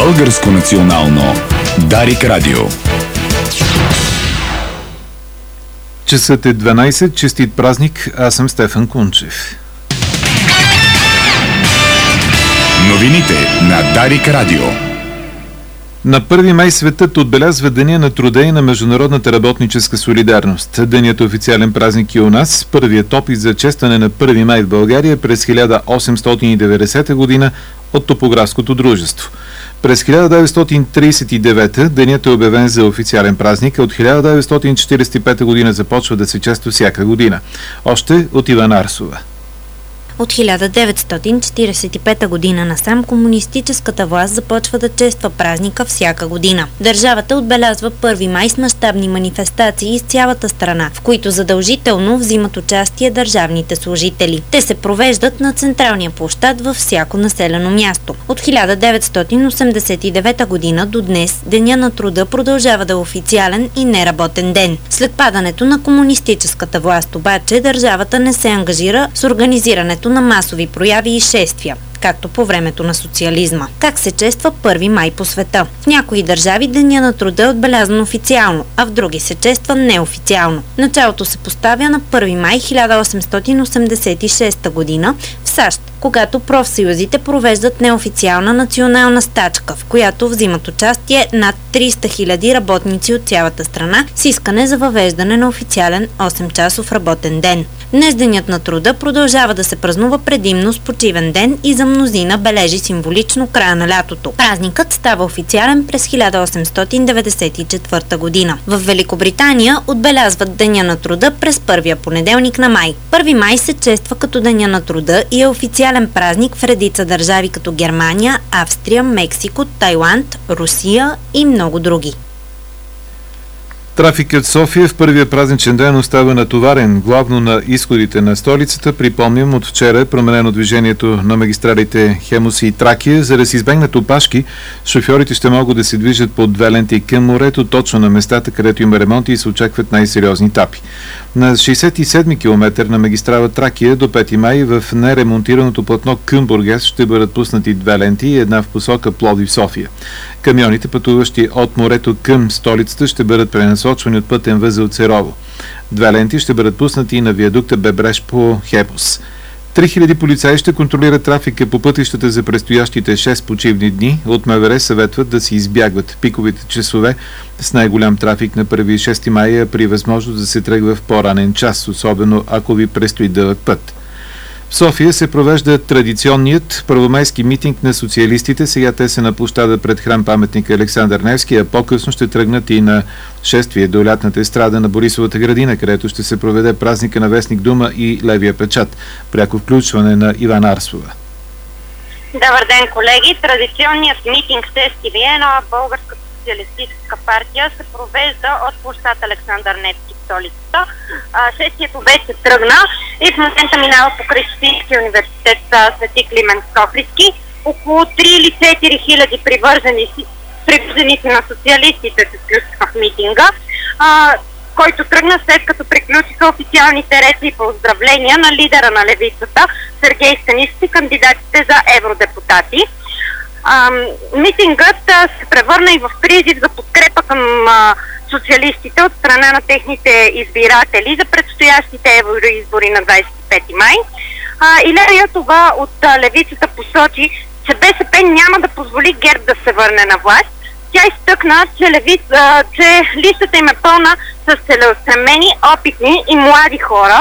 Българско национално Дарик Радио. Часът е 12, честит празник, аз съм Стефан Кунчев. Новините на Дарик Радио. На 1 май светът отбелязва Деня на труда и на международната работническа солидарност. Денят е официален празник и у нас. Първият опит за честване на 1 май в България през 1890 година от Топографското дружество. През 1939 денят е обявен за официален празник, а от 1945 година започва да се чества всяка година. Още от Ивана Арсова. От 1945 година насам комунистическата власт започва да чества празника всяка година. Държавата отбелязва 1 май с мащабни манифестации из цялата страна, в които задължително взимат участие държавните служители. Те се провеждат на централния площад във всяко населено място. От 1989 година до днес Деня на труда продължава да е официален и неработен ден. След падането на комунистическата власт обаче държавата не се ангажира с организирането на масови прояви и шествия, както по времето на социализма. Как се чества 1 май по света? В някои държави Деня на труда е отбелязан официално, а в други се чества неофициално. Началото се поставя на 1 май 1886 година в САЩ, когато профсъюзите провеждат неофициална национална стачка, в която взимат участие над 300 000 работници от цялата страна с искане за въвеждане на официален 8-часов работен ден. Днес Денят на труда продължава да се празнува предимно с почивен ден и за мнозина бележи символично края на лятото. Празникът става официален през 1894 година. В Великобритания отбелязват Деня на труда през първия понеделник на май. 1 май се чества като Деня на труда и е официален празник в редица държави като Германия, Австрия, Мексико, Тайланд, Русия и много други. Трафикът в София в първия празничен ден остава натоварен, главно на изходите на столицата. Припомням, от вчера е променено движението на магистралите Хемус и Тракия. За да се избегнат опашки, шофьорите ще могат да се движат по 2 ленти към морето, точно на местата, където има ремонти и се очакват най-сериозни етапи. На 67-ми километър на магистрала Тракия до 5 май в неремонтираното платно към Бургас ще бъдат пуснати 2 ленти и една в посока Пловдив-София. Камионите, пътуващи от морето към столицата, ще бъдат пренасочвани от пътен възел Церово. 2 ленти ще бъдат пуснати и на виадукта Бебреш по Хепос. 3000 полицаи ще контролират трафика по пътищата за предстоящите 6 почивни дни. От МВР съветват да се избягват пиковите часове с най-голям трафик на 1 и 6 май, при възможност да се тръгва в по-ранен час, особено ако ви предстои дълъг път. В София се провежда традиционният първомайски митинг на социалистите. Сега те са на площада пред храм паметника Александър Невски, а по-късно ще тръгнат и на шествие до лятната естрада на Борисовата градина, където ще се проведе празника на Вестник Дума и Левия печат. Пряко включване на Ивана Арсова. Добър ден, колеги! Традиционният митинг Сески Виена, Българска социалистическа партия, се провежда от площад Александър Невски в столицата. Шествието вече тръгна и в момента минава покрай Софийския университет Свети Климент Охридски. Около 3 или 4 хиляди привърженици на социалистите се включиха в митинга, който тръгна след като приключиха официалните речи и поздравления на лидера на левицата Сергей Станишев и кандидатите за евродепутати. Митингът се превърна и в призив за подкрепа към социалистите от страна на техните избиратели за предстоящите евроизбори на 25 май. Илия Йотова от левицата посочи, че БСП няма да позволи ГЕРБ да се върне на власт. Тя изтъкна, че листата им е пълна с целеустремени, опитни и млади хора.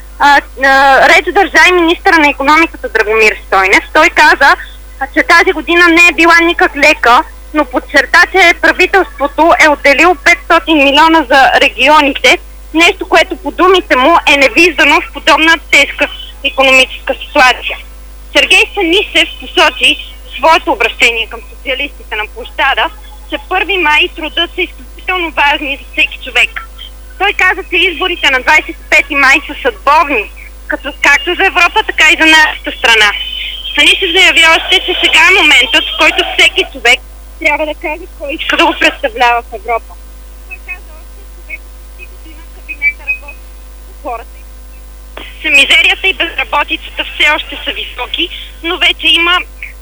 Реч държа и министъра на икономиката Драгомир Стойнев. Той каза, че тази година не е била никак лека, но подчерта, че правителството е отделило 500 милиона за регионите, нещо, което по думите му е невиждано в подобна тежка икономическа ситуация. Сергей Станишев посочи в своето обращение към социалистите на площада, че 1 май и трудът са изключително важни за всеки човек. Той каза, че изборите на 25 май са съдбовни, както за Европа, така и за нашата страна. Станишев заявяваше, че сега е моментът, в който всеки човек трябва да каже кой иска да го представлява в Европа. Той каза още, че вече година кабинета работи с хората. Мизерията и безработицата все още са високи, но вече има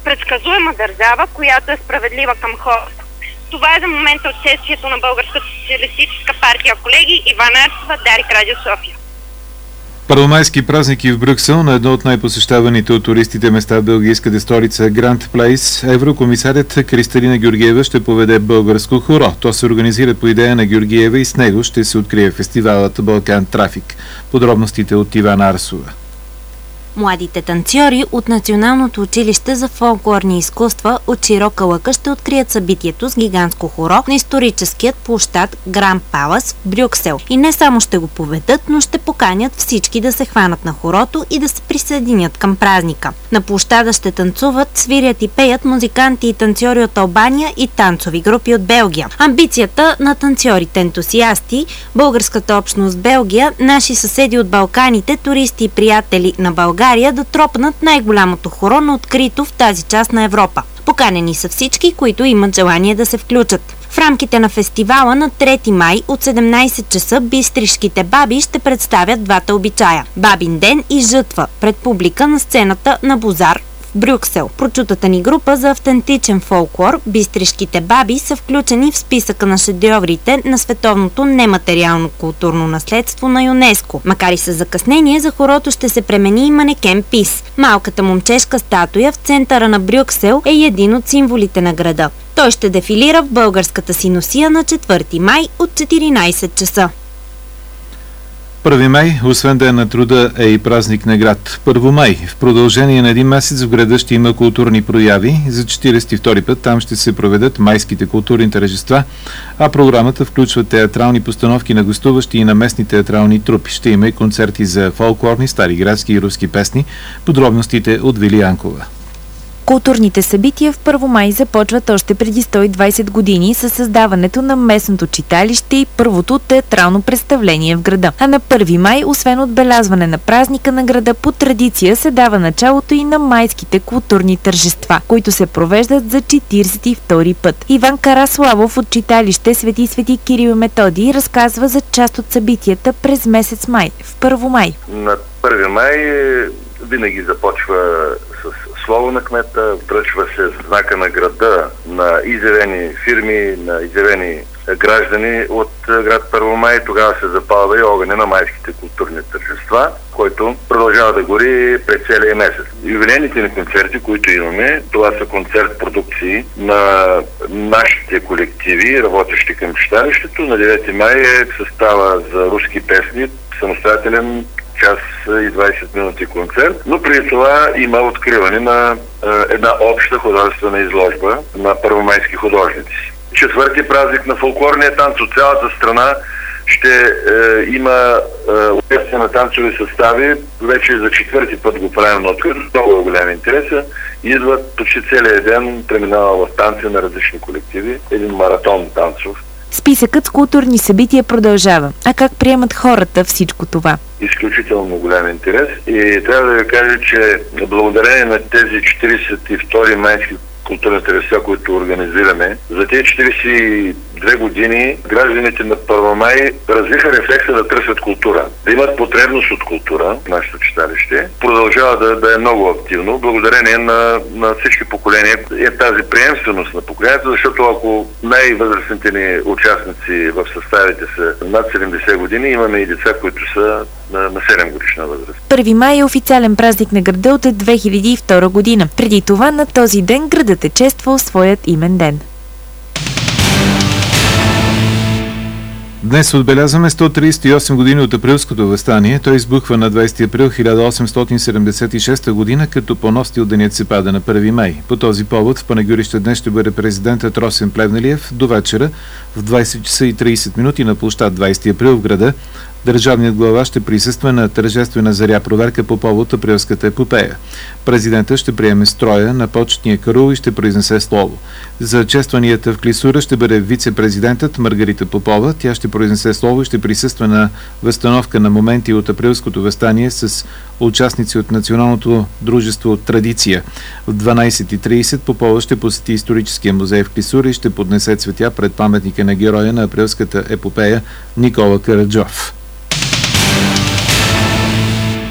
предсказуема държава, която е справедлива към хората. Това е за момента отсъствието на Българската социалистическа партия. Колеги, Ивана Арцева, Дарик Радио София. Първомайски празники в Брюксел на едно от най-посещаваните от туристите места в белгийската столица Гранд Плейс, еврокомисарят Кристалина Георгиева ще поведе българско хоро. То се организира по идея на Георгиева и с него ще се открие фестивалът Балкан Трафик. Подробностите от Ивана Арсова. Младите танцьори от Националното училище за фолклорни изкуства от Широка лъка ще открият събитието с гигантско хоро на историческият площад Гранд Палас в Брюксел. И не само ще го поведат, но ще поканят всички да се хванат на хорото и да се присъединят към празника. На площада ще танцуват, свирят и пеят музиканти и танцьори от Албания и танцови групи от Белгия. Амбицията на танцьорите ентусиасти, българската общност в Белгия, наши съседи от Балканите, туристи и приятели на България да тропнат най-голямото хоро на открито в тази част на Европа. Поканени са всички, които имат желание да се включат. В рамките на фестивала на 3 май от 17 часа бистришките баби ще представят двата обичая – Бабин ден и жътва пред публика на сцената на Бозар в Брюксел. Прочутата ни група за автентичен фолклор Бистришките баби са включени в списъка на шедьоврите на световното нематериално културно наследство на ЮНЕСКО. Макар и с закъснение, за хорото ще се премени и манекен Пис. Малката момчешка статуя в центъра на Брюксел е един от символите на града. Той ще дефилира в българската Синосия на 4 май от 14 часа. 1 май, освен Ден на труда, е и празник на град. 1 май. В продължение на един месец в града ще има културни прояви. За 42 път там ще се проведат майските културни тържества, а програмата включва театрални постановки на гостуващи и на местни театрални трупи. Ще има и концерти за фолклорни, стари градски и руски песни. Подробностите от Вили Янкова. Културните събития в 1 май започват още преди 120 години със създаването на местното читалище и първото театрално представление в града. А на 1 май, освен отбелязване на празника на града, по традиция се дава началото и на майските културни тържества, които се провеждат за 42 път. Иван Караславов от читалище Свети Кирил и Методий разказва за част от събитията през месец май, в 1 май. На 1 май винаги започва с слово на кмета, връчва се знака на града на изявени фирми, на изявени граждани от град 1 май. Тогава се запалва и огъня на майските културни тържества, който продължава да гори през целия месец. Юбилейните ни концерти, които имаме, това са концерт продукции на нашите колективи, работещи към читалището. На 9 май е състава за руски песни, самостоятелен час и 20 минути концерт, но преди това има откриване на една обща художествена изложба на първомайски художници. 4-ти празник на фолклорния танц от цялата страна ще има участие на танцови състави. Вече за 4-ти път го правим на открито. Много голям интерес. Идват почти целият ден, преминава в танци на различни колективи. Един маратон танцов. Списъкът с културни събития продължава. А как приемат хората всичко това? Изключително голям интерес и трябва да ви кажа, че благодарение на тези 42 майски културни тържества, които организираме, за тези 42 години гражданите на 1 май развиха рефлекса да търсят култура, да имат потребност от култура в нашето читалище. Продължава да е много активно, благодарение на всички поколения. Е тази приемственост на поколението, защото ако най-възрастните ни участници в съставите са над 70 години, имаме и деца, които са на 7 годишна възраст. 1 май е официален празник на града от 2002 година. Преди това на този ден градът е чествал своят имен ден. Днес отбелязваме 138 години от априлското въстание. Той избухва на 20 април 1876 година, като по-нови денят се пада на 1 май. По този повод в Панагюрище днес ще бъде президентът Росен Плевнелиев до вечера в 20 часа и 30 минути на площад 20 април в града. Държавният глава ще присъства на тържествена заря проверка по повод априлската епопея. Президентът ще приеме строя на почетния карул и ще произнесе слово. За честванията в Клисура ще бъде вице-президентът Маргарита Попова. Тя ще произнесе слово и ще присъства на възстановка на моменти от априлското въстание с участници от Националното дружество Традиция. В 12:30 Попова ще посети историческия музей в Клисура и ще поднесе цветя пред паметника на героя на априлската епопея Никола Караджов.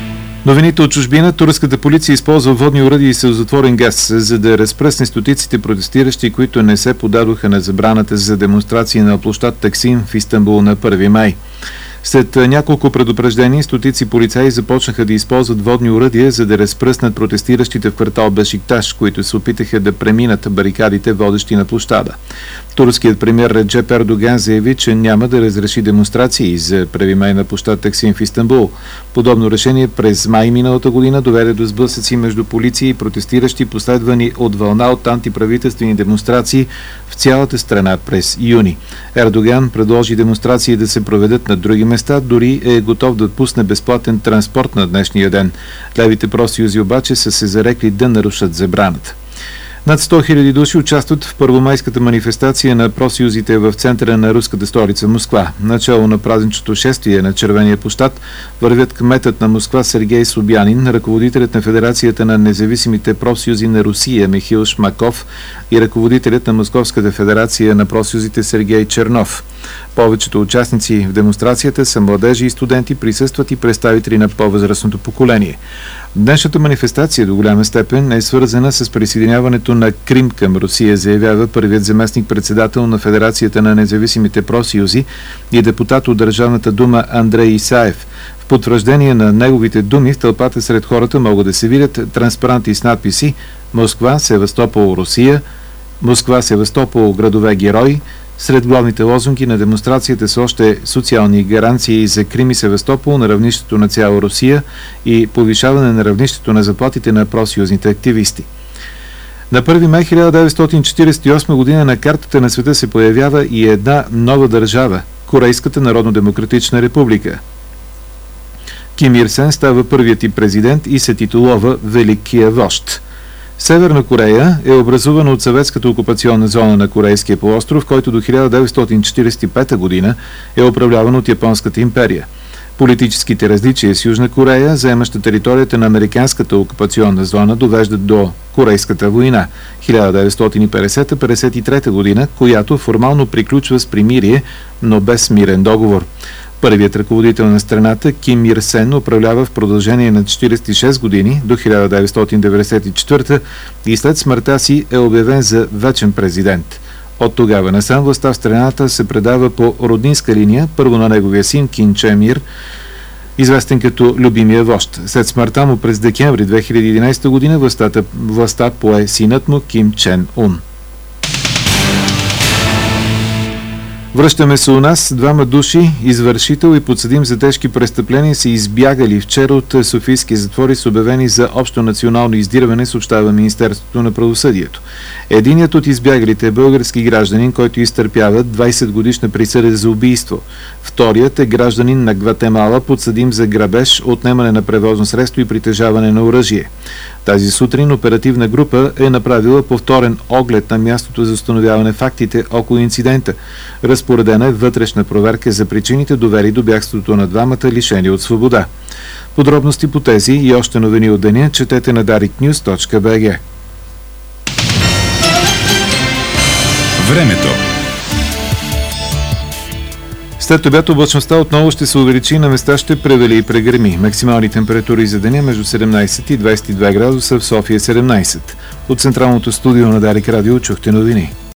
Новините от чужбина. Турската полиция използва водни оръдия и сълзотворен газ, за да разпръсне стотиците протестиращи, които не се подадоха на забраната за демонстрации на площад Таксим в Истанбул на 1 май. След няколко предупреждения, стотици полицаи започнаха да използват водни оръдия, за да разпръснат протестиращите в квартал Бешикташ, които се опитаха да преминат барикадите, водещи на площада. Турският премиер Реджеп Ердоган заяви, че няма да разреши демонстрации за 1 май на площад Таксим в Истанбул. Подобно решение през май миналата година доведе до сблъсъци между полиция и протестиращи, последвани от вълна от антиправителствени демонстрации в цялата страна през юни. Ердоган предложи демонстрации да се проведат на други места, дори е готов да отпусне безплатен транспорт на днешния ден. Левите профсъюзи обаче са се зарекли да нарушат забраната. Над 100 000 души участват в първомайската манифестация на профсъюзите в центъра на руската столица Москва. Начало на празничното шествие на Червения площад вървят кметът на Москва Сергей Собянин, ръководителят на Федерацията на независимите профсъюзи на Русия Михаил Шмаков и ръководителят на Московската федерация на профсъюзите Сергей Чернов. Повечето участници в демонстрацията са младежи и студенти, присъстват и представители на по-възрастното поколение. Днешната манифестация до голяма степен е свързана с присъединяването на Крим към Русия, заявява първият заместник-председател на Федерацията на независимите профсъюзи и депутат от Държавната дума Андрей Исаев. В потвърждение на неговите думи в тълпата сред хората могат да се видят транспаранти с надписи «Москва, Севастопол, Русия», «Москва, Севастопол, градове герои». Сред главните лозунги на демонстрацията са още социални гаранции за Крим и Севастопол на равнището на цяла Русия и повишаване на равнището на заплатите на профсъюзните активисти. На 1 май 1948 година на картата на света се появява и една нова държава – Корейската народно-демократична република. Ким Ир Сен става първият и президент и се титулова Великия вожд. Северна Корея е образувана от съветската окупационна зона на Корейския полуостров, който до 1945 година е управляван от Японската империя. Политическите различия с Южна Корея, заемаща територията на американската окупационна зона, довеждат до Корейската война 1950-53 година, която формално приключва с примирие, но без мирен договор. Първият ръководител на страната, Ким Ир Сен, управлява в продължение на 46 години до 1994 и след смъртта си е обявен за вечен президент. От тогава насам властта в страната се предава по роднинска линия, първо на неговия син Ким Чен Ир, известен като любимия вожд. След смъртта му през декември 2011 година властта пое синът му Ким Чен Ун. Връщаме се у нас. Двама души, извършител и подсъдим за тежки престъпления, са избягали вчера от софийски затвори с обявени за общо национално издирване, съобщава Министерството на правосъдието. Единият от избягалите е български гражданин, който изтърпява 20 годишна присъда за убийство. Вторият е гражданин на Гватемала, подсъдим за грабеж, отнемане на превозно средство и притежаване на оръжие. Тази сутрин оперативна група е направила повторен оглед на мястото за установяване фактите около инцидента. Разпоредена е вътрешна проверка за причините, довели до бягството на двамата лишени от свобода. Подробности по тези и още новини от деня четете на dariknews.bg. Времето. След обяд облачността отново ще се увеличи, на места ще превали и прегърми. Максимални температури за деня между 17 и 22 градуса, в София 17. От централното студио на Дарик Радио чухте новини.